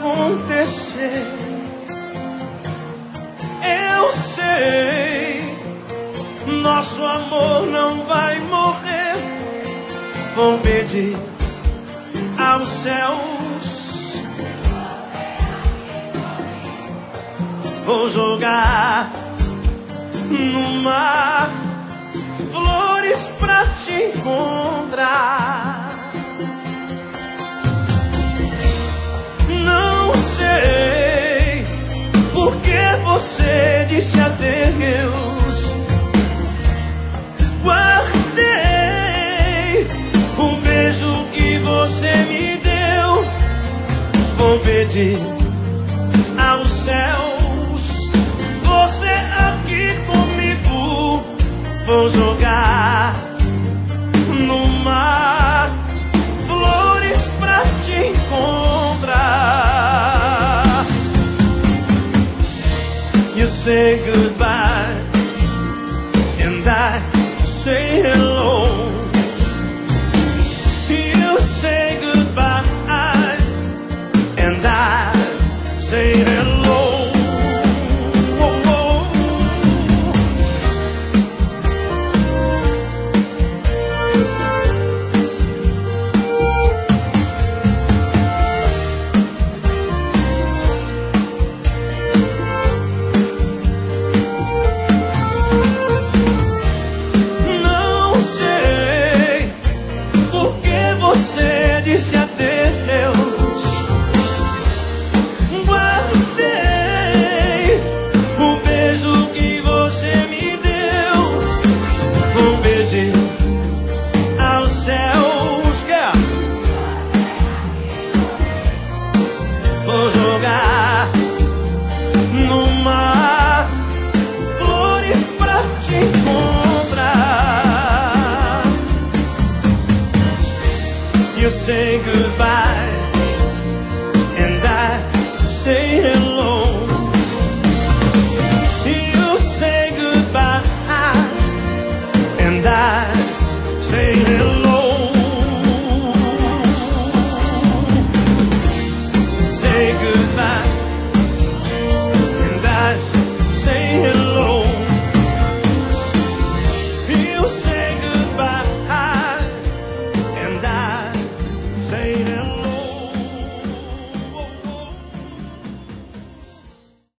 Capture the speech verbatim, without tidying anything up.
acontecer. Eu sei, nosso amor não vai morrer. Vou pedir aos céus, vou jogar no mar flores pra te encontrar. Não sei por que você disse adeus. Guardei o beijo que você me deu. Vou pedir aos céus, você aqui comigo. Vou jogar no mar flores pra te encontrar. You say goodbye and I say hello. You say goodbye and I say hello. Disse adeus. Guardei o beijo que você me deu. Vou pedir aos céus, que vou jogar no mar flores pra te encontrar. You say goodbye